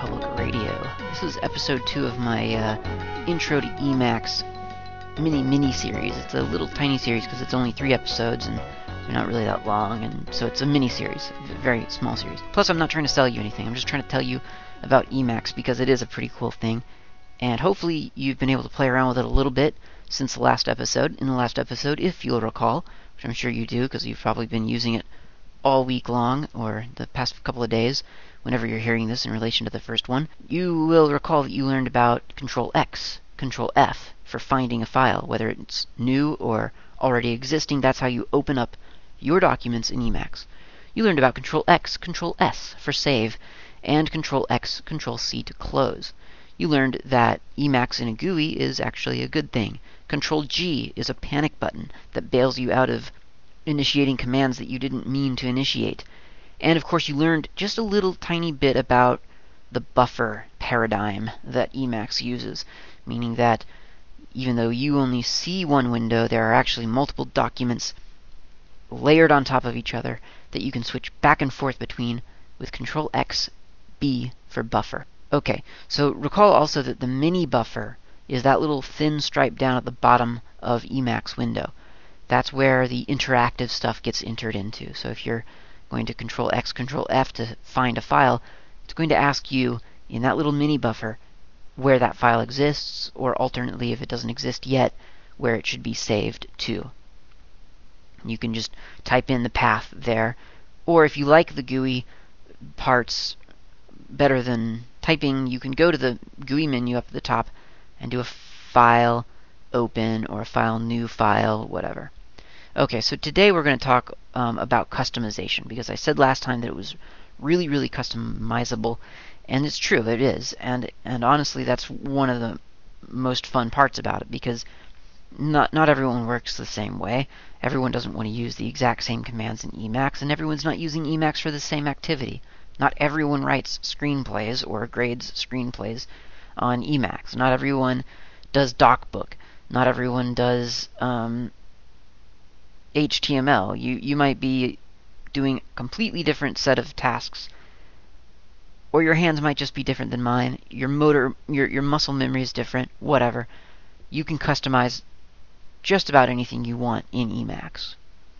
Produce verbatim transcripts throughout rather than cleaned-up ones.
Public Radio. This is episode two of my uh, Intro to Emacs mini mini series. It's a little tiny series because it's only three episodes and they're not really that long, and so it's a mini series, a very small series. Plus, I'm not trying to sell you anything. I'm just trying to tell you about Emacs because it is a pretty cool thing, and hopefully you've been able to play around with it a little bit since the last episode. In the last episode, if you'll recall, which I'm sure you do because you've probably been using it all week long or the past couple of days, whenever you're hearing this in relation to the first one, you will recall that you learned about Control X, Control F for finding a file, whether it's new or already existing. That's how you open up your documents in Emacs. You learned about Control X, Control S for save, and Control X, Control C to close. You learned that Emacs in a G U I is actually a good thing. Control G is a panic button that bails you out of initiating commands that you didn't mean to initiate. And of course you learned just a little tiny bit about the buffer paradigm that Emacs uses, meaning that even though you only see one window, there are actually multiple documents layered on top of each other that you can switch back and forth between with Control X, B for buffer. Okay, so recall also that the mini buffer is that little thin stripe down at the bottom of Emacs window. That's where the interactive stuff gets entered into. So if you're going to Control X, Control F to find a file, it's going to ask you in that little mini buffer where that file exists, or alternately, if it doesn't exist yet, where it should be saved to. You can just type in the path there, or if you like the G U I parts better than typing, you can go to the G U I menu up at the top and do a file open or a file new file, whatever. Okay, so today we're going to talk um, about customization, because I said last time that it was really, really customizable, and it's true, it is. And and honestly, that's one of the most fun parts about it, because not not everyone works the same way. Everyone doesn't want to use the exact same commands in Emacs, and everyone's not using Emacs for the same activity. Not everyone writes screenplays or grades screenplays on Emacs. Not everyone does DocBook. Not everyone does um, H T M L. You you might be doing a completely different set of tasks, or your hands might just be different than mine. Your motor, your your muscle memory is different. Whatever. You can customize just about anything you want in Emacs.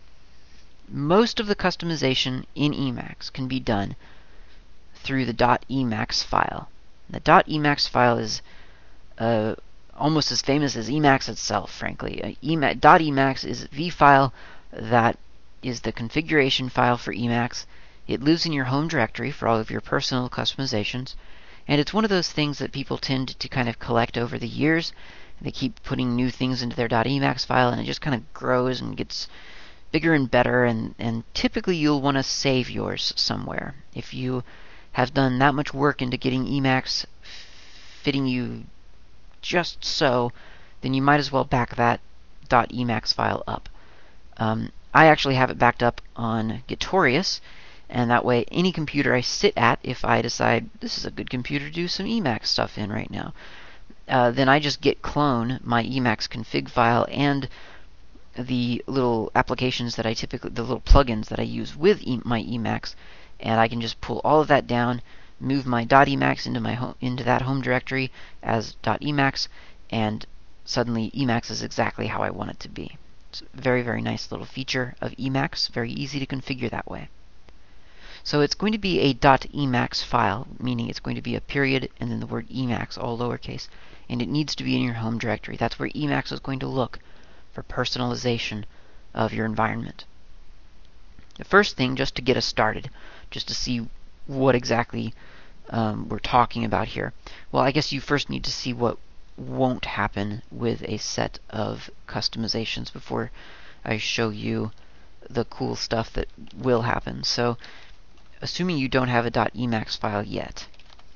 Most of the customization in Emacs can be done through the .emacs file. The .emacs file is uh, almost as famous as Emacs itself, frankly. Uh, Ema .emacs is the file that is the configuration file for Emacs. It lives in your home directory for all of your personal customizations, and it's one of those things that people tend to kind of collect over the years. They keep putting new things into their .emacs file, and it just kind of grows and gets bigger and better, and, and typically you'll want to save yours somewhere. If you have done that much work into getting Emacs fitting you just so, then you might as well back that .emacs file up. Um, I actually have it backed up on Gitorious, and that way any computer I sit at, if I decide this is a good computer to do some Emacs stuff in right now, uh, then I just git clone my Emacs config file and the little applications that I typically, the little plugins that I use with e my Emacs, and I can just pull all of that down, move my .emacs into my home, into that home directory as .emacs, and suddenly Emacs is exactly how I want it to be. It's a very, very nice little feature of Emacs, very easy to configure that way. So it's going to be a .emacs file, meaning it's going to be a period and then the word Emacs, all lowercase, and it needs to be in your home directory. That's where Emacs is going to look for personalization of your environment. The first thing, just to get us started, just to see what exactly um, we're talking about here, well, I guess you first need to see what won't happen with a set of customizations before I show you the cool stuff that will happen. So, assuming you don't have a .emacs file yet,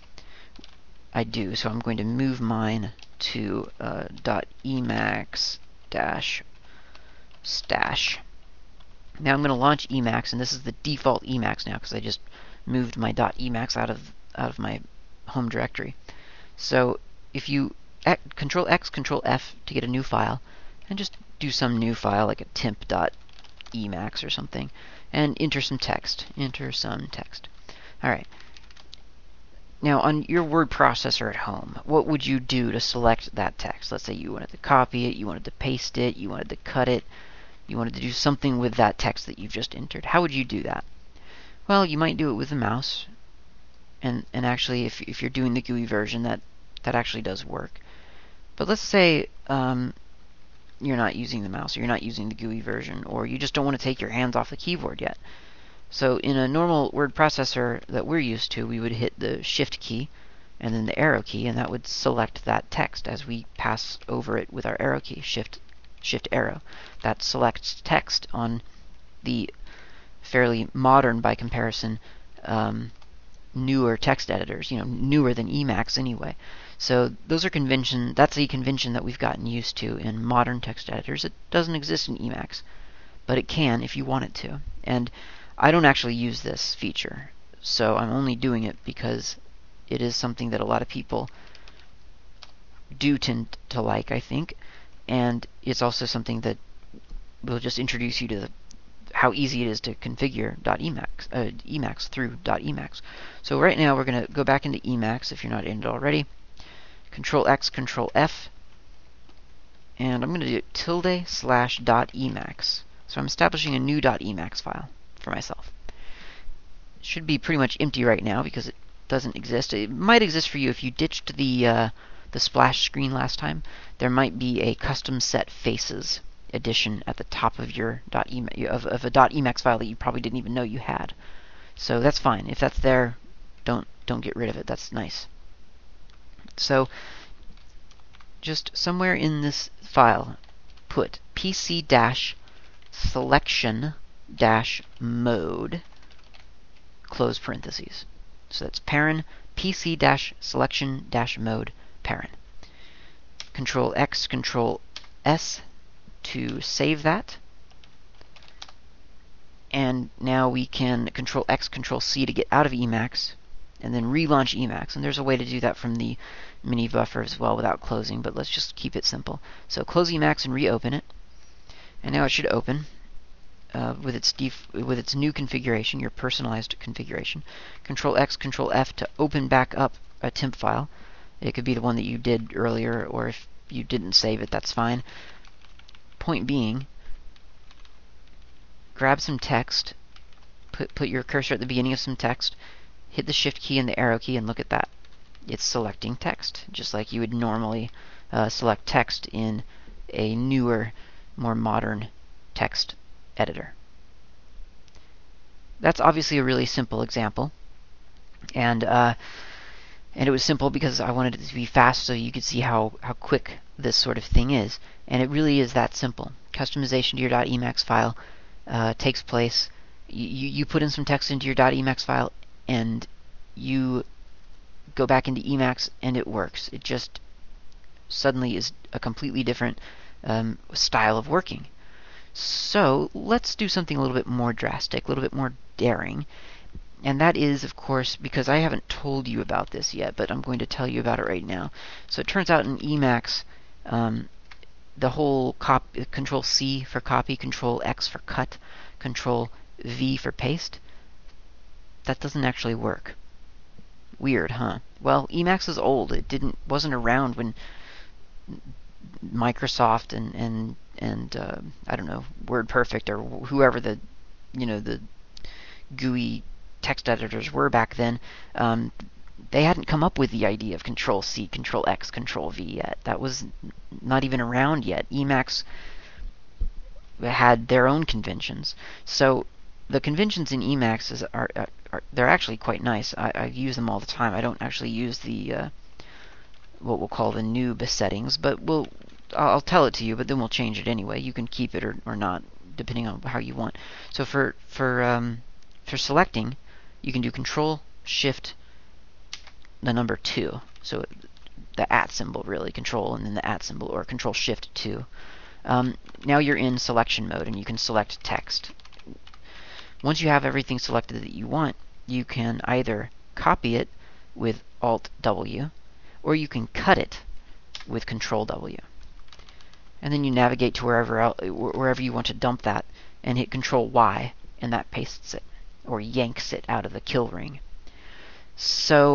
I do, so I'm going to move mine to uh, .emacs dash stash. Now I'm going to launch Emacs, and this is the default Emacs now because I just moved my .emacs out of out of my home directory. So if you Control X, Control F to get a new file, and just do some new file like a temp.emacs or something, and enter some text. Enter some text. All right. Now, on your word processor at home, what would you do to select that text? Let's say you wanted to copy it, you wanted to paste it, you wanted to cut it, you wanted to do something with that text that you've just entered. How would you do that? Well, you might do it with the mouse, and and actually, if if you're doing the G U I version, that that actually does work. But let's say um, you're not using the mouse, or you're not using the G U I version, or you just don't want to take your hands off the keyboard yet. So in a normal word processor that we're used to, we would hit the Shift key and then the arrow key, and that would select that text as we pass over it with our arrow key, Shift, Shift arrow. That selects text on the fairly modern, by comparison, um, newer text editors, you know, newer than Emacs anyway. So those are convention. That's a convention that we've gotten used to in modern text editors. It doesn't exist in Emacs, but it can if you want it to. And I don't actually use this feature, so I'm only doing it because it is something that a lot of people do tend to like, I think, and it's also something that will just introduce you to the, how easy it is to configure .emacs, uh, Emacs through .emacs. So right now we're going to go back into Emacs if you're not in it already. Control X, Control F, and I'm going to do tilde slash .emacs. So I'm establishing a new .emacs file for myself. It should be pretty much empty right now because it doesn't exist. It might exist for you if you ditched the uh, the splash screen last time. There might be a custom set faces edition at the top of your of, of a .emacs file that you probably didn't even know you had. So that's fine. If that's there, don't don't get rid of it. That's nice. So just somewhere in this file, put pc-selection dash mode, close parentheses. So that's paren pc-selection dash mode paren. Control X, Control S to save that. And now we can Control X, Control C to get out of Emacs, and then relaunch Emacs. And there's a way to do that from the mini buffer as well without closing, but let's just keep it simple. So close Emacs and reopen it. And now it should open uh, with its def with its new configuration, your personalized configuration. Control X, Control F to open back up a temp file. It could be the one that you did earlier, or if you didn't save it, that's fine. Point being, grab some text, put put your cursor at the beginning of some text, hit the Shift key and the arrow key, and look at that. It's selecting text, just like you would normally uh, select text in a newer, more modern text editor. That's obviously a really simple example, and uh, and it was simple because I wanted it to be fast so you could see how, how quick this sort of thing is. And it really is that simple. Customization to your .emacs file uh, takes place. You, you put in some text into your .emacs file, and you go back into Emacs, and it works. It just suddenly is a completely different um, style of working. So let's do something a little bit more drastic, a little bit more daring. And that is, of course, because I haven't told you about this yet, but I'm going to tell you about it right now. So it turns out in Emacs, um, the whole cop Control C for copy, Control X for cut, Control V for paste, that doesn't actually work. Weird, huh? Well, Emacs is old. It didn't wasn't around when Microsoft and and and uh, I don't know, WordPerfect or whoever the you know the G U I text editors were back then. Um, they hadn't come up with the idea of Control C, Control X, Control V yet. That was not even around yet. Emacs had their own conventions. So the conventions in Emacs is, are, are, are they're actually quite nice. I, I use them all the time. I don't actually use the uh, what we'll call the noob settings, but we'll I'll, I'll tell it to you, but then we'll change it anyway. You can keep it or, or not, depending on how you want. So for for um, for selecting, you can do Control Shift the number two. So the at symbol, really, Control and then the at symbol, or Control Shift two. Um, now you're in selection mode, and you can select text. Once you have everything selected that you want, you can either copy it with Alt W, or you can cut it with Control W. And then you navigate to wherever else, wherever you want to dump that, and hit Control Y, and that pastes it, or yanks it out of the kill ring. So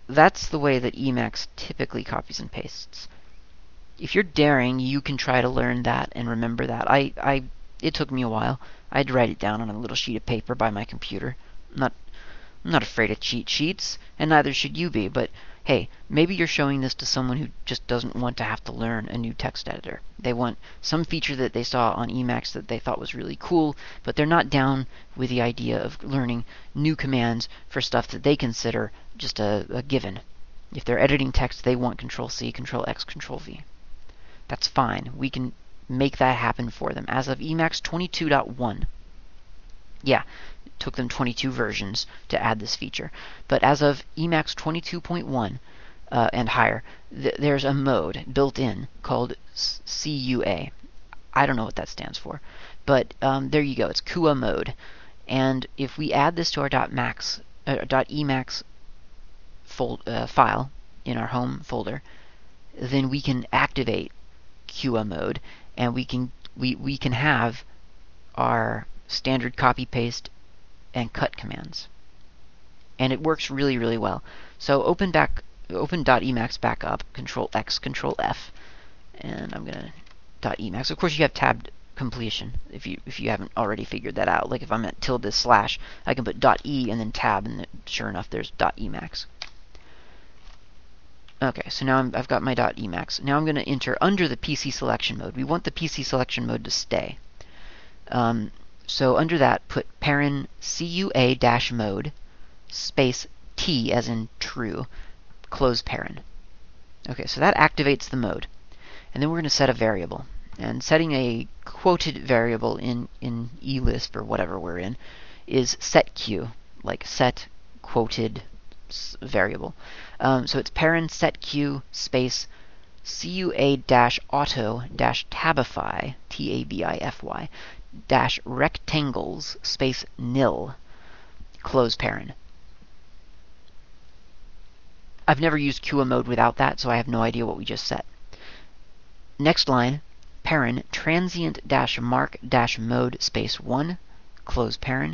that's the way that Emacs typically copies and pastes. If you're daring, you can try to learn that and remember that. I, I, it took me a while. I had to write it down on a little sheet of paper by my computer. I'm not, I'm not afraid of cheat sheets, and neither should you be, but hey, maybe you're showing this to someone who just doesn't want to have to learn a new text editor. They want some feature that they saw on Emacs that they thought was really cool, but they're not down with the idea of learning new commands for stuff that they consider just a, a given. If they're editing text, they want Control C, Control X, Control V. That's fine. We can make that happen for them. As of Emacs twenty-two point one, yeah, it took them twenty-two versions to add this feature. But as of Emacs twenty-two point one uh, and higher, th there's a mode built in called C U A. I don't know what that stands for, but um, there you go. It's C U A mode. And if we add this to our .max, uh, .emacs fold, uh, file in our home folder, then we can activate C U A mode, and we can we we can have our standard copy paste and cut commands, and it works really really well. So open back open .emacs back up, Control X, Control F, and I'm gonna .emacs. Of course, you have tabbed completion if you if you haven't already figured that out. Like if I'm at tilde slash, I can put .e and then tab, and sure enough, there's .emacs. Okay, so now I'm, I've got my .emacs. Now I'm going to enter under the P C selection mode. We want the P C selection mode to stay. Um, so under that, put paren C U A dash mode space T as in true, close paren. Okay, so that activates the mode. And then we're going to set a variable. And setting a quoted variable in, in eLisp or whatever we're in is setQ, like set quoted variable. Um, so it's paren setq space cua dash auto dash tabify t a b i f y dash rectangles space nil close paren. I've never used C U A mode without that, so I have no idea what we just set. Next line, paren transient dash mark dash mode space one close paren.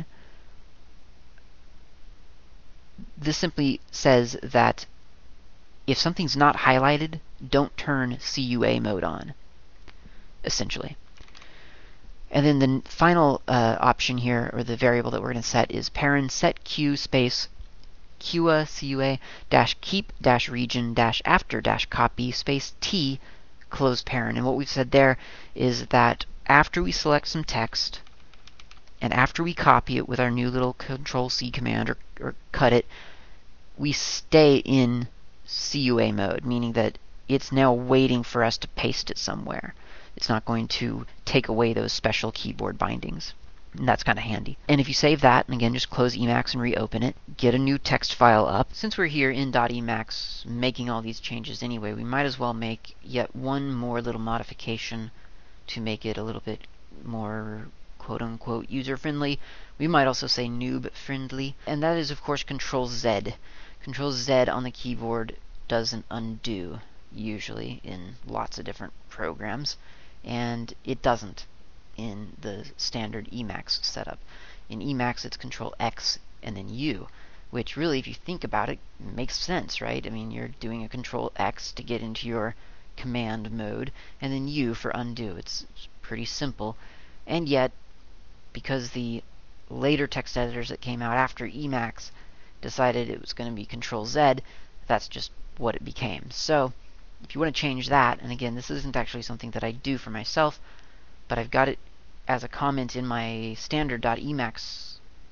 This simply says that if something's not highlighted, don't turn C U A mode on, essentially. And then the final uh, option here, or the variable that we're going to set, is paren setq space C U A C U A dash keep dash region dash after dash copy space t close paren. And what we've said there is that after we select some text, and after we copy it with our new little Control C command or, or cut it, we stay in C U A mode, meaning that it's now waiting for us to paste it somewhere. It's not going to take away those special keyboard bindings. And that's kind of handy. And if you save that, and again, just close Emacs and reopen it, get a new text file up. Since we're here in .emacs making all these changes anyway, we might as well make yet one more little modification to make it a little bit more quote-unquote user-friendly. We might also say noob-friendly. And that is, of course, Control Z. Control Z on the keyboard does an undo, usually, in lots of different programs. And it doesn't in the standard Emacs setup. In Emacs, it's Control X and then U, which really, if you think about it, makes sense, right? I mean, you're doing a Control X to get into your command mode, and then U for undo. It's, it's pretty simple. And yet, because the later text editors that came out after Emacs decided it was going to be Control Z, that's just what it became. So, if you want to change that, and again, this isn't actually something that I do for myself, but I've got it as a comment in my standard.emacs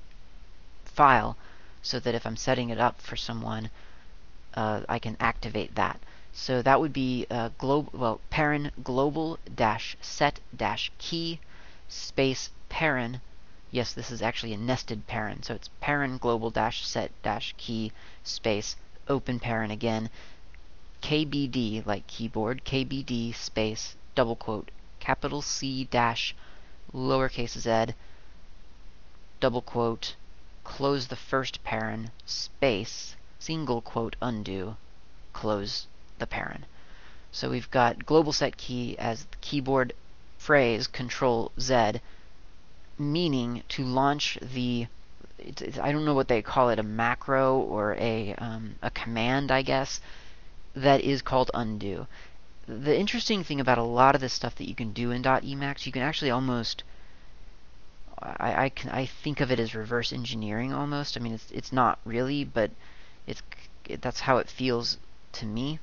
file, so that if I'm setting it up for someone, uh, I can activate that. So that would be uh, global, well, paren global dash set dash key space paren. Yes, this is actually a nested paren, so it's paren global dash set dash key space open paren again, K B D like keyboard, K B D space double quote capital C dash lowercase z double quote close the first paren space single quote undo close the paren. So we've got global set key as the keyboard phrase Control Z, meaning to launch the it's, it's, I don't know what they call it, a macro or a um, a command, I guess, that is called undo. The interesting thing about a lot of this stuff that you can do in .emacs, you can actually almost, I, I, can, I think of it as reverse engineering almost. I mean, it's it's not really, but it's it, that's how it feels to me.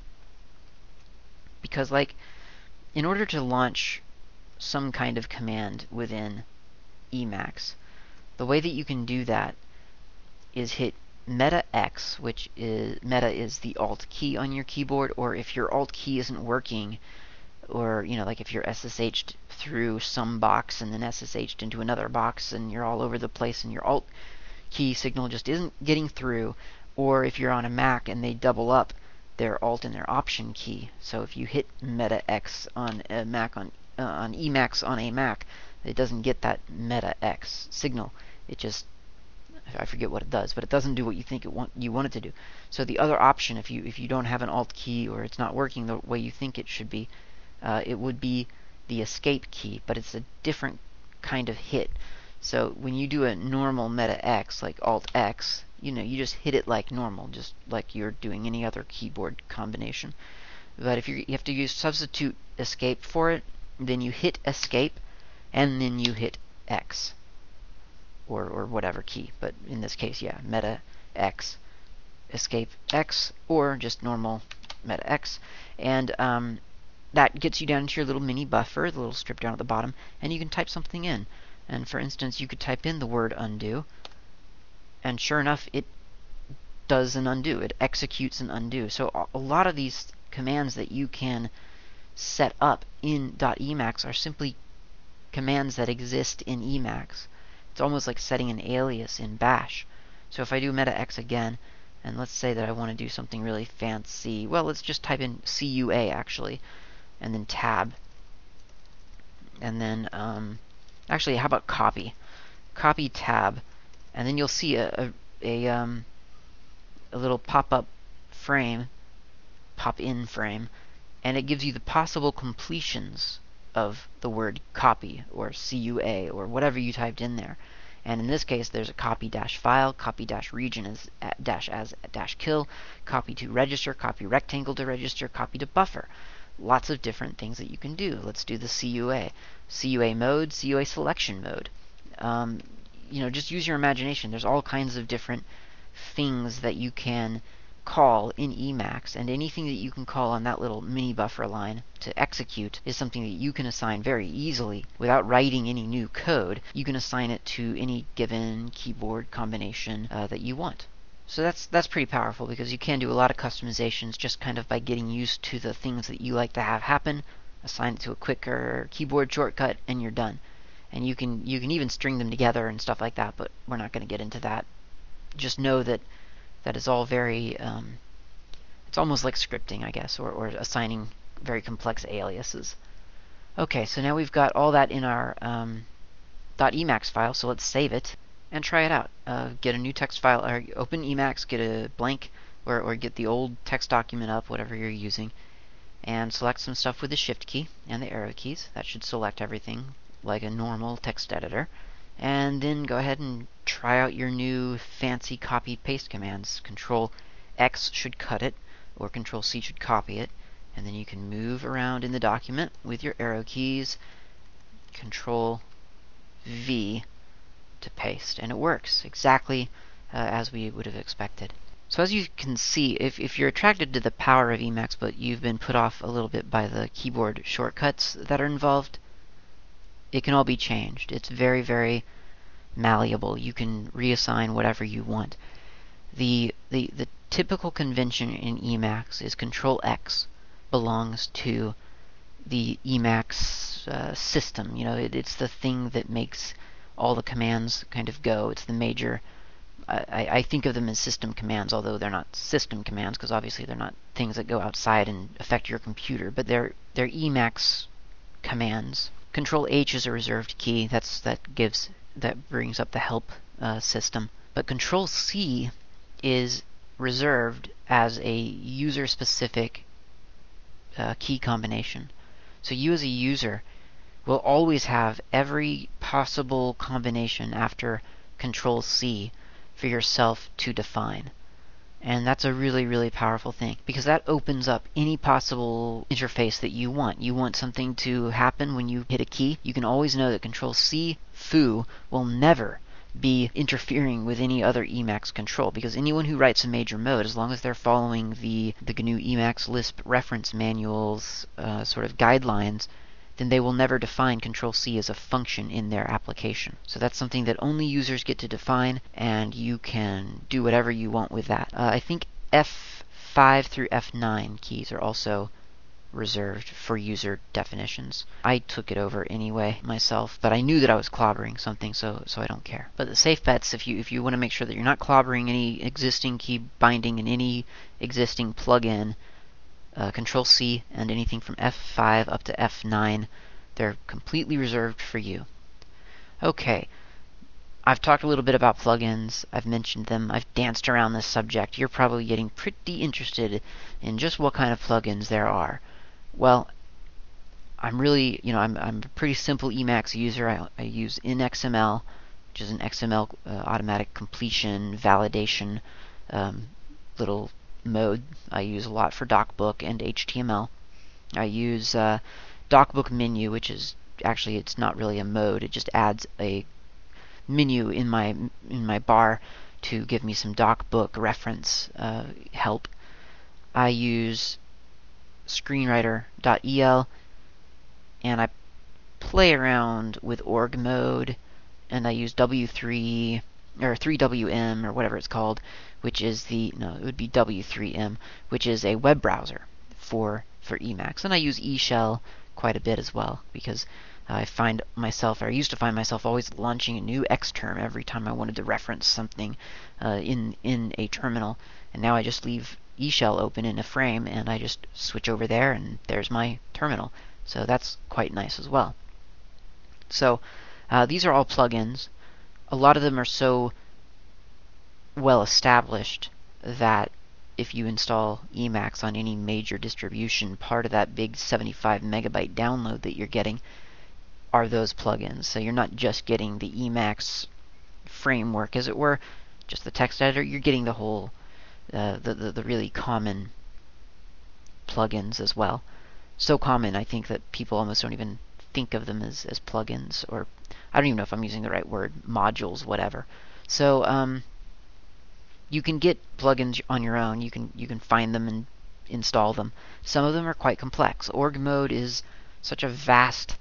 Because, like, in order to launch some kind of command within Emacs, the way that you can do that is hit Meta X, which is Meta is the Alt key on your keyboard, or if your Alt key isn't working, or you know, like if you're S S H'd through some box and then S S H'd into another box, and you're all over the place, and your Alt key signal just isn't getting through, or if you're on a Mac and they double up their Alt and their Option key. So if you hit Meta X on a Mac on uh, on Emacs on a Mac, it doesn't get that Meta X signal. It just, I forget what it does, but it doesn't do what you think it want you want it to do. So the other option, if you if you don't have an Alt key or it's not working the way you think it should be, uh, it would be the Escape key, but it's a different kind of hit. So when you do a normal Meta X, like Alt X, you know, you just hit it like normal, just like you're doing any other keyboard combination. But if you're, you have to use substitute Escape for it, then you hit Escape, and then you hit X. Or, or whatever key, but in this case, yeah, Meta X, Escape X, or just normal Meta X, and um, that gets you down into your little mini buffer, the little strip down at the bottom, and you can type something in. And for instance, you could type in the word undo, and sure enough, it does an undo. It executes an undo. So a lot of these commands that you can set up in .emacs are simply commands that exist in Emacs. It's almost like setting an alias in Bash. So if I do Meta X again, and let's say that I want to do something really fancy, well, let's just type in C U A actually, and then tab, and then um, actually, how about copy? Copy tab, and then you'll see a a, a, um, a little pop-up frame, pop-in frame, and it gives you the possible completions of the word copy or C U A or whatever you typed in there. And in this case, there's a copy dash file, copy dash region as dash as dash kill, copy to register, copy rectangle to register, copy to buffer. Lots of different things that you can do. Let's do the C U A. C U A mode, C U A selection mode. Um, you know, just use your imagination. There's all kinds of different things that you can call in Emacs, and anything that you can call on that little mini buffer line to execute is something that you can assign very easily without writing any new code. You can assign it to any given keyboard combination uh, that you want. So that's that's pretty powerful, because you can do a lot of customizations just kind of by getting used to the things that you like to have happen, assign it to a quicker keyboard shortcut, and you're done. And you can you can even string them together and stuff like that, but we're not going to get into that. Just know that that is all very, um, it's almost like scripting, I guess, or, or assigning very complex aliases. Okay, so now we've got all that in our um, .emacs file, so let's save it and try it out. Uh, get a new text file, or open Emacs, get a blank, or, or get the old text document up, whatever you're using, and select some stuff with the Shift key and the arrow keys. That should select everything like a normal text editor. And then go ahead and try out your new fancy copy-paste commands. Control X should cut it, or Control C should copy it, and then you can move around in the document with your arrow keys. Control V to paste, and it works exactly uh, as we would have expected. So as you can see, if, if you're attracted to the power of Emacs, but you've been put off a little bit by the keyboard shortcuts that are involved, it can all be changed. It's very, very malleable. You can reassign whatever you want. The, the, the typical convention in Emacs is Control X belongs to the Emacs uh, system. You know, it, it's the thing that makes all the commands kind of go. It's the major, I, I think of them as system commands, although they're not system commands, because obviously they're not things that go outside and affect your computer, but they're, they're Emacs commands. Control H is a reserved key. That's that gives that brings up the help uh, system. But Control C is reserved as a user-specific uh, key combination. So you as a user will always have every possible combination after control C for yourself to define. And that's a really, really powerful thing, because that opens up any possible interface that you want. You want something to happen when you hit a key, you can always know that control C foo will never be interfering with any other Emacs control, because anyone who writes a major mode, as long as they're following the, the G N U Emacs Lisp reference manual's uh, sort of guidelines, then they will never define control C as a function in their application. So that's something that only users get to define, and you can do whatever you want with that. Uh, I think F five through F nine keys are also reserved for user definitions. I took it over anyway myself, but I knew that I was clobbering something, so so I don't care. But the safe bets, if you if you want to make sure that you're not clobbering any existing key binding in any existing plugin, uh, control C and anything from F five up to F nine, they're completely reserved for you. Okay. I've talked a little bit about plugins. I've mentioned them. I've danced around this subject. You're probably getting pretty interested in just what kind of plugins there are. Well, I'm really, you know, I'm, I'm a pretty simple Emacs user. I, I use InXML, which is an X M L uh, automatic completion validation um, little mode. I use a lot for DocBook and H T M L. I use uh, DocBook menu, which is actually, it's not really a mode. It just adds a menu in my in my bar to give me some DocBook reference uh, help. I use screenwriter.el, and I play around with org mode, and I use W three or three W M or whatever it's called, which is the no, it would be W three M, which is a web browser for for Emacs, and I use eShell quite a bit as well, because I find myself, or I used to find myself, always launching a new Xterm every time I wanted to reference something uh, in in a terminal, and now I just leave eShell open in a frame, and I just switch over there, and there's my terminal. So that's quite nice as well. So uh, these are all plugins. A lot of them are so well established that if you install Emacs on any major distribution, part of that big seventy-five megabyte download that you're getting are those plugins. So you're not just getting the Emacs framework, as it were, just the text editor. You're getting the whole, uh, the, the the really common plugins as well. So common, I think, that people almost don't even think of them as as plugins, or I don't even know if I'm using the right word, modules, whatever. So um, you can get plugins on your own. You can you can find them and install them. Some of them are quite complex. Org mode is such a vast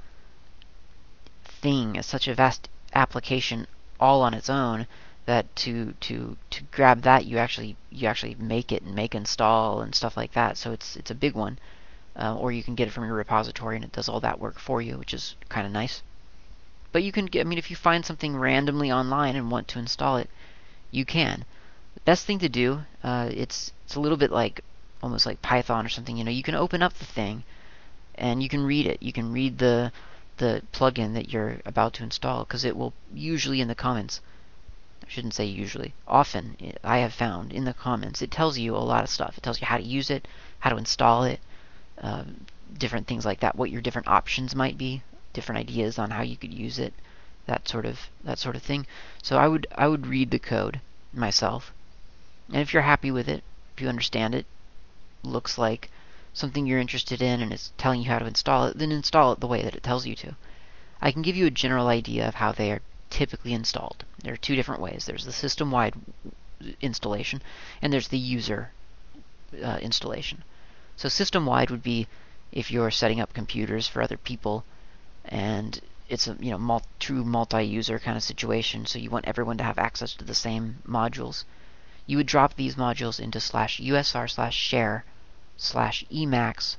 thing, is such a vast application all on its own, that to to to grab that you actually you actually make it and make install and stuff like that. So it's it's a big one. Uh, or you can get it from your repository and it does all that work for you, which is kind of nice. But you can get, I mean, if you find something randomly online and want to install it, you can. The best thing to do, uh, it's it's a little bit like almost like Python or something. You know, you can open up the thing and you can read it. You can read the the plugin that you're about to install, because it will usually in the comments, I shouldn't say usually, often I have found in the comments, it tells you a lot of stuff. It tells you how to use it, how to install it, uh, different things like that, what your different options might be, different ideas on how you could use it, that sort of that sort of thing. So I would I would read the code myself, and if you're happy with it, if you understand it, looks like something you're interested in and it's telling you how to install it, then install it the way that it tells you to. I can give you a general idea of how they are typically installed. There are two different ways. There's the system-wide installation, and there's the user uh, installation. So system-wide would be if you're setting up computers for other people, and it's a you know mul true multi-user kind of situation, so you want everyone to have access to the same modules. You would drop these modules into slash usr slash share slash emacs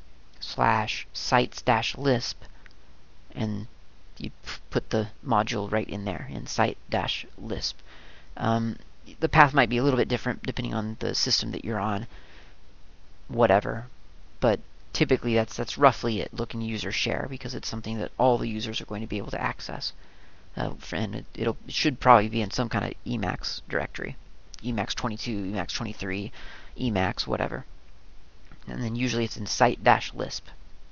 slash sites dash lisp, and you put the module right in there in site dash lisp. Um, the path might be a little bit different depending on the system that you're on, whatever, but typically that's that's roughly it. Look in user share, because it's something that all the users are going to be able to access, uh, and it, it'll, it should probably be in some kind of Emacs directory, Emacs twenty-two, Emacs twenty-three, Emacs, whatever. And then usually it's in site dash lisp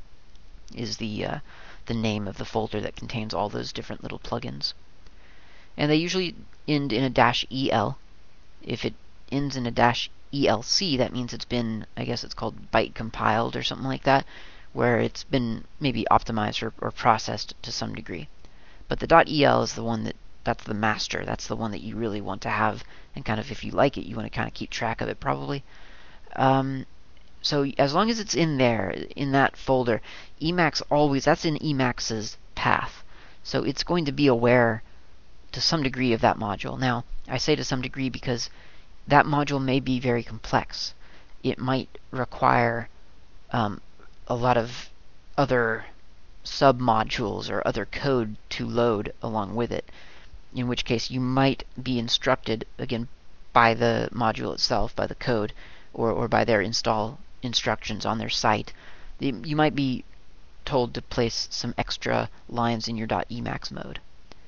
is the uh, the name of the folder that contains all those different little plugins. And they usually end in a dash el. If it ends in a dash elc, that means it's been, I guess it's called byte compiled or something like that, where it's been maybe optimized or, or processed to some degree. But the .el is the one that, that's the master. That's the one that you really want to have, and kind of, if you like it, you want to kind of keep track of it probably. Um, so as long as it's in there, in that folder, Emacs always, that's in Emacs's path. So it's going to be aware to some degree of that module. Now, I say to some degree because that module may be very complex. It might require um, a lot of other sub-modules or other code to load along with it, in which case you might be instructed, again, by the module itself, by the code, or, or by their install instructions on their site. You might be told to place some extra lines in your .emacs mode.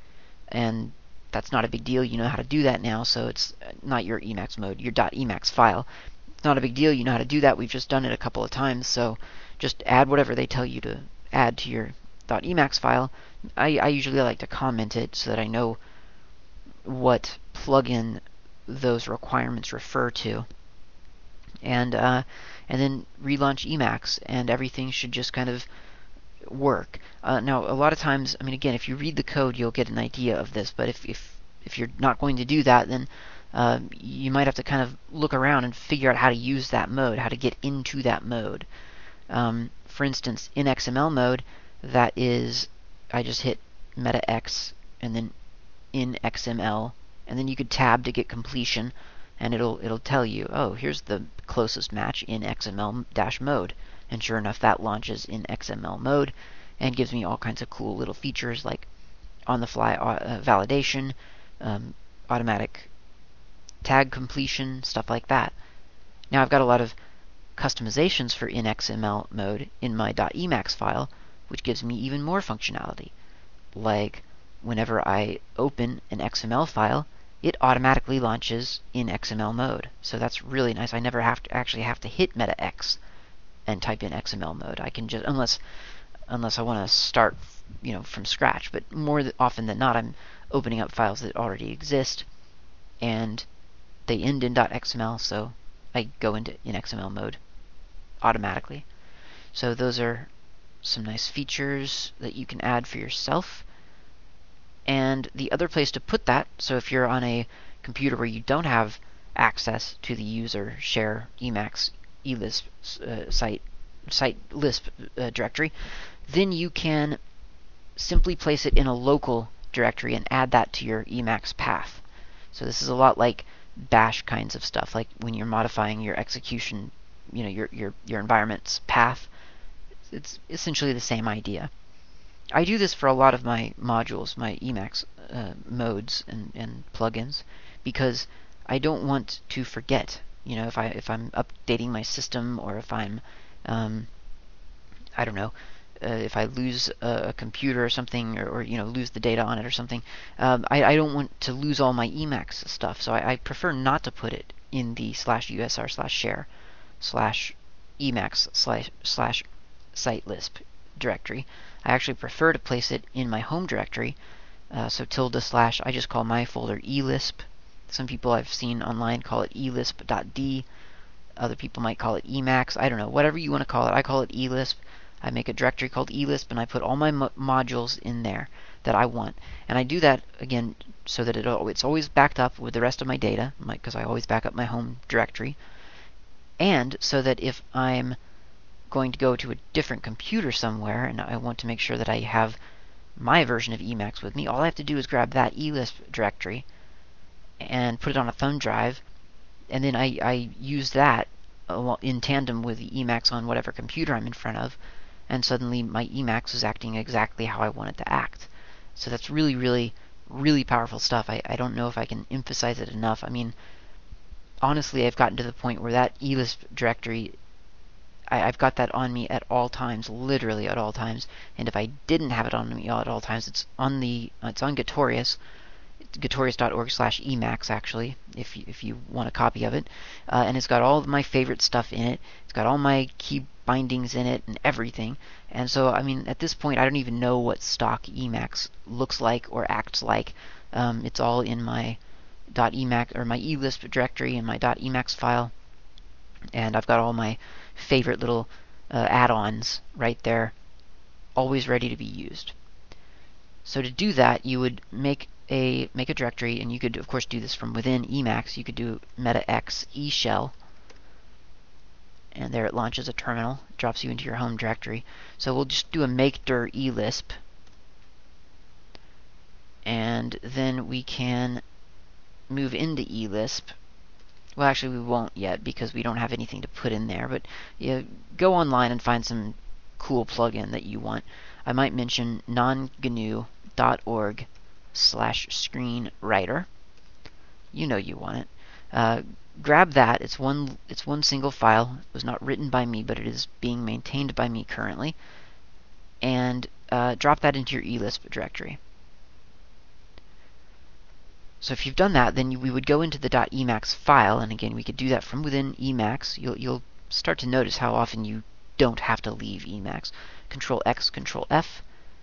And that's not a big deal. You know how to do that now, so it's not your Emacs mode, your .emacs file. It's not a big deal. You know how to do that. We've just done it a couple of times, so just add whatever they tell you to add to your .emacs file. I, I usually like to comment it so that I know what plugin those requirements refer to. And uh, and then relaunch Emacs, and everything should just kind of work. Uh, now, a lot of times, I mean, again, if you read the code, you'll get an idea of this. But if if if you're not going to do that, then uh, you might have to kind of look around and figure out how to use that mode, how to get into that mode. Um, for instance, in X M L mode, that is, I just hit meta X and then in X M L, and then you could tab to get completion, and it'll it'll tell you, oh, here's the closest match in X M L dash mode. And sure enough, that launches in X M L mode and gives me all kinds of cool little features like on-the-fly uh, validation, um, automatic tag completion, stuff like that. Now I've got a lot of customizations for in X M L mode in my .emacs file, which gives me even more functionality. Like whenever I open an X M L file, it automatically launches in X M L mode. So that's really nice. I never have to actually have to hit meta X and type in X M L mode. I can just, unless unless I want to start, you know, from scratch. But more often than not, I'm opening up files that already exist, and they end in .xml, so I go into in X M L mode automatically. So those are some nice features that you can add for yourself. And the other place to put that, so if you're on a computer where you don't have access to the user share Emacs elisp uh, site site lisp uh, directory, then you can simply place it in a local directory and add that to your Emacs path. So this is a lot like bash kinds of stuff, like when you're modifying your execution, you know, your your your environment's path. It's essentially the same idea. I do this for a lot of my modules, my Emacs uh, modes and, and plugins, because I don't want to forget. You know, if I if I'm updating my system, or if I'm, um, I don't know, uh, if I lose a, a computer or something, or, or you know, lose the data on it or something, um, I, I don't want to lose all my Emacs stuff. So I, I prefer not to put it in the slash usr slash share slash Emacs slash slash site lisp directory. I actually prefer to place it in my home directory. Uh, so tilde slash, I just call my folder elisp. Some people I've seen online call it elisp.d. Other people might call it Emacs. I don't know. Whatever you want to call it. I call it elisp. I make a directory called elisp, and I put all my mo modules in there that I want. And I do that, again, so that it, it's always backed up with the rest of my data, because I always back up my home directory. And so that if I'm going to go to a different computer somewhere, and I want to make sure that I have my version of Emacs with me, all I have to do is grab that elisp directory and put it on a thumb drive, and then I, I use that in tandem with the Emacs on whatever computer I'm in front of, and suddenly my Emacs is acting exactly how I want it to act. So that's really, really, really powerful stuff. I, I don't know if I can emphasize it enough. I mean, honestly, I've gotten to the point where that elisp directory, I, I've got that on me at all times, literally at all times. And if I didn't have it on me at all times, it's on the it's on Gitorious. Gitorious.org slash Emacs, actually, if you, if you want a copy of it. Uh, and it's got all of my favorite stuff in it. It's got all my key bindings in it and everything. And so, I mean, at this point, I don't even know what stock Emacs looks like or acts like. Um, it's all in my .emacs or my elisp directory in my .emacs file, and I've got all my favorite little uh, add-ons right there, always ready to be used. So to do that, you would make a make a directory, and you could of course do this from within Emacs. You could do metax eshell, and there it launches a terminal, it drops you into your home directory. So we'll just do a make dir elisp, and then we can move into elisp. Well, actually we won't yet because we don't have anything to put in there, but you go online and find some cool plugin that you want. I might mention non G N U dot org slash screenwriter. You know you want it. Uh, grab that. It's one it's one single file. It was not written by me, but it is being maintained by me currently. And uh, drop that into your elisp directory. So if you've done that, then you, we would go into the .emacs file, and again, we could do that from within Emacs. You'll, you'll start to notice how often you don't have to leave Emacs. Control X, Control F,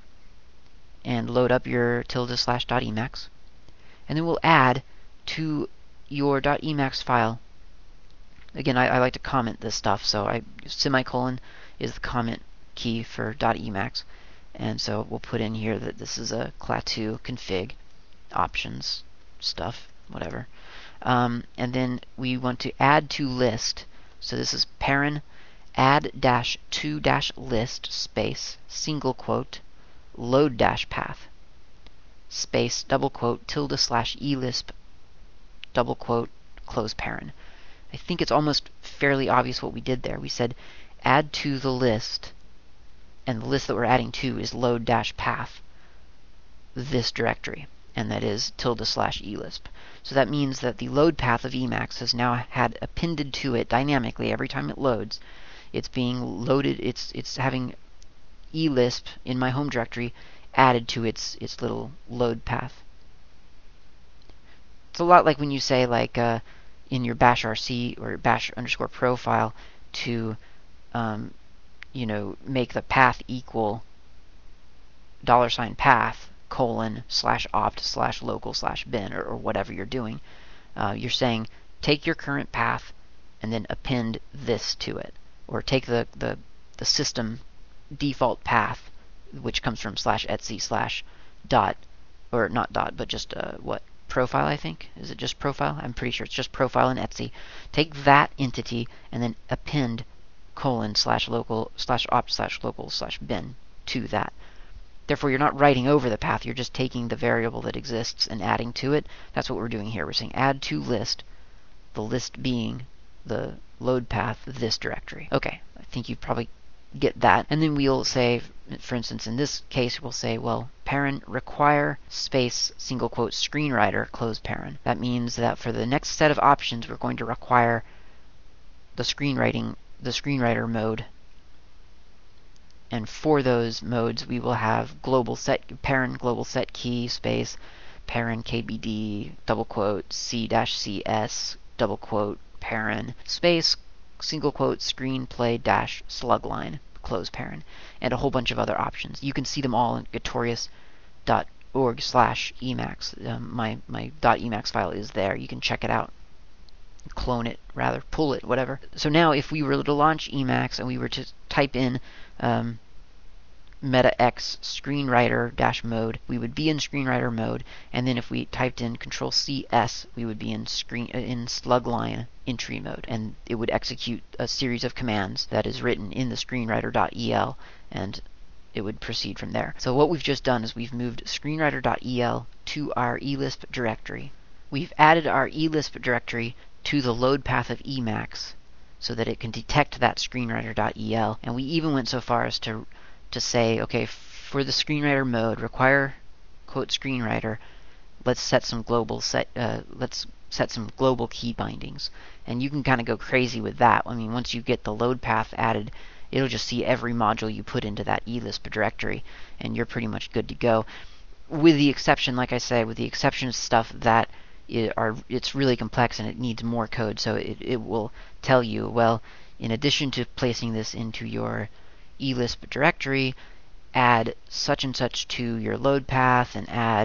and load up your tilde slash .emacs. And then we'll add to your .emacs file. Again, I, I like to comment this stuff, so I semicolon is the comment key for .emacs. And so we'll put in here that this is a Klaatu config options stuff, whatever. Um, and then we want to add to list. So this is paren add dash to dash list space single quote load dash path space double quote tilde slash elisp double quote close paren. I think it's almost fairly obvious what we did there. We said add to the list, and the list that we're adding to is load dash path this directory, and that is tilde slash elisp. So that means that the load path of Emacs has now had appended to it dynamically every time it loads. It's being loaded, it's it's having elisp in my home directory added to its its little load path. It's a lot like when you say like uh, in your bash R C or bash underscore profile to um, you know make the path equal dollar sign path colon slash opt slash local slash bin or, or whatever you're doing. Uh, you're saying take your current path and then append this to it, or take the the, the system default path, which comes from slash etsy slash dot, or not dot, but just uh, what profile, I think. Is it just profile? I'm pretty sure it's just profile in Etsy. Take that entity and then append colon slash local slash opt slash local slash bin to that. Therefore, you're not writing over the path. You're just taking the variable that exists and adding to it. That's what we're doing here. We're saying add to list, the list being the load path of this directory. Okay, I think you probably get that. And then we'll say, for instance, in this case, we'll say, well, paren require space single quote screenwriter close paren. That means that for the next set of options, we're going to require the screenwriting, the screenwriter mode. And for those modes, we will have global set paren global set key space paren kbd double quote c dash cs double quote paren space single quote screenplay dash slugline close paren, and a whole bunch of other options. You can see them all in gatorius dot org slash emacs. Um, my my .emacs file is there. You can check it out. Clone it, rather, pull it, whatever. So now if we were to launch Emacs and we were to type in um, metax screenwriter dash mode, we would be in screenwriter mode, and then if we typed in control C S, we would be in screen uh, in slugline entry mode, and it would execute a series of commands that is written in the screenwriter.el, and it would proceed from there. So what we've just done is we've moved screenwriter.el to our elisp directory. We've added our elisp directory to the load path of Emacs so that it can detect that screenwriter.el, and we even went so far as to to say, okay, for the screenwriter mode, require quote screenwriter, let's set some global set uh, let's set some global key bindings, and you can kind of go crazy with that. I mean, once you get the load path added, it'll just see every module you put into that elisp directory, and you're pretty much good to go. With the exception, like I say, with the exception of stuff that It are, it's really complex and it needs more code, so it, it will tell you, well, in addition to placing this into your elisp directory, add such and such to your load path, and add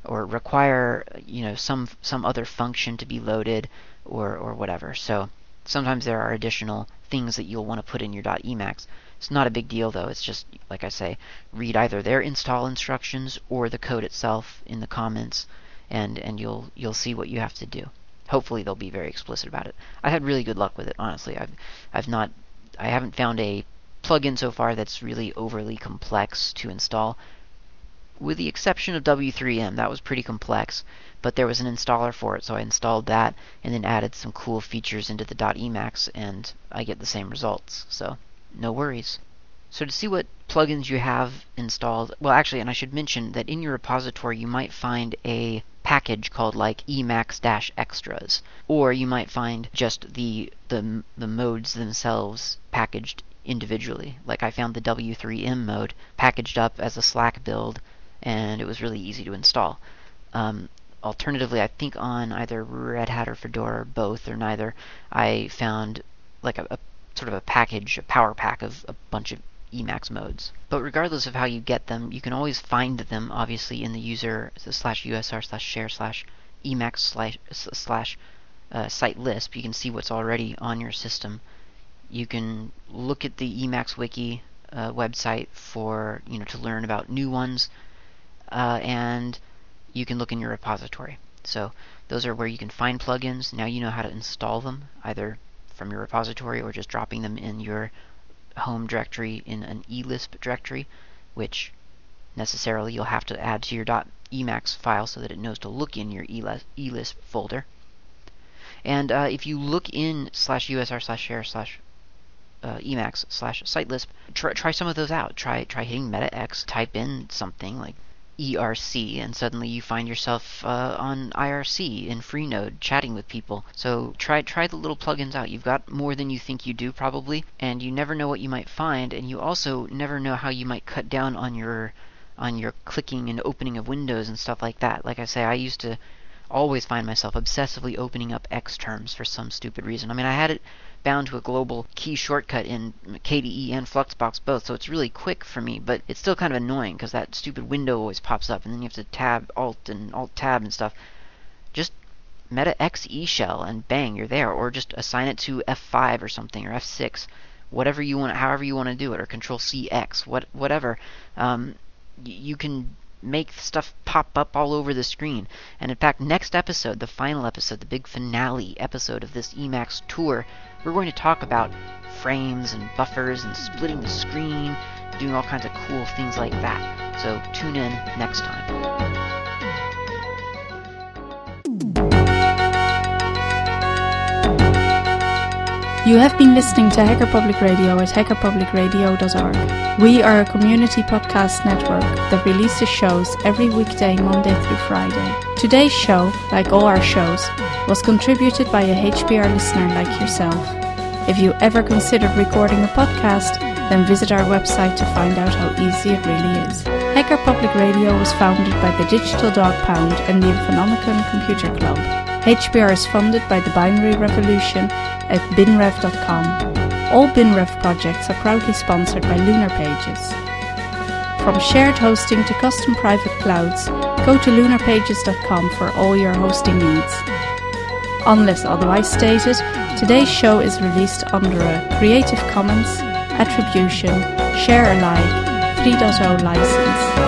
or require, you know, some some other function to be loaded, or or whatever. So sometimes there are additional things that you'll want to put in your .emacs. It's not a big deal though. It's just, like I say, read either their install instructions or the code itself in the comments, and and you'll you'll see what you have to do. Hopefully they'll be very explicit about it. I had really good luck with it, honestly. I've I've not I haven't found a plugin so far that's really overly complex to install, with the exception of W three M. That was pretty complex, but there was an installer for it, so I installed that and then added some cool features into the .emacs, and I get the same results, so no worries. So to see what plugins you have installed, well actually, and I should mention that in your repository you might find a package called like Emacs-extras, or you might find just the, the, the modes themselves packaged individually. Like I found the W three M mode packaged up as a Slack build, and it was really easy to install. Um, alternatively, I think on either Red Hat or Fedora, or both, or neither, I found like a, a sort of a package, a power pack of a bunch of Emacs modes. But regardless of how you get them, you can always find them, obviously, in the user slash usr slash share slash Emacs slash, slash uh, site lisp. You can see what's already on your system. You can look at the Emacs wiki uh, website for, you know, to learn about new ones, uh, and you can look in your repository. So those are where you can find plugins. Now you know how to install them, either from your repository or just dropping them in your home directory in an elisp directory, which necessarily you'll have to add to your .emacs file so that it knows to look in your elisp folder. And uh, if you look in slash usr slash share slash uh, emacs slash sitelisp, try, try some of those out. Try try hitting metax, type in something like E R C, and suddenly you find yourself uh, on I R C in Freenode chatting with people. So try try the little plugins out. You've got more than you think you do probably, and you never know what you might find, and you also never know how you might cut down on your on your clicking and opening of windows and stuff like that. Like I say, I used to always find myself obsessively opening up X terms for some stupid reason. I mean, I had it bound to a global key shortcut in K D E and Fluxbox both, so it's really quick for me, but it's still kind of annoying because that stupid window always pops up, and then you have to tab alt and alt tab and stuff. Just meta X E shell and bang, you're there, or just assign it to F five or something, or F six, whatever you want, however you want to do it, or Control C X, what, whatever. Um, you can make stuff pop up all over the screen. And in fact, next episode, the final episode, the big finale episode of this Emacs tour, we're going to talk about frames and buffers and splitting the screen, doing all kinds of cool things like that. So tune in next time. You have been listening to Hacker Public Radio at hacker public radio dot org. We are a community podcast network that releases shows every weekday, Monday through Friday. Today's show, like all our shows, was contributed by a H P R listener like yourself. If you ever considered recording a podcast, then visit our website to find out how easy it really is. Hacker Public Radio was founded by the Digital Dog Pound and the Infonomicon Computer Club. H P R is funded by the Binary Revolution at binrev dot com. All BinRev projects are proudly sponsored by Lunar Pages. From shared hosting to custom private clouds, go to lunar pages dot com for all your hosting needs. Unless otherwise stated, today's show is released under a Creative Commons Attribution Share Alike three point oh license.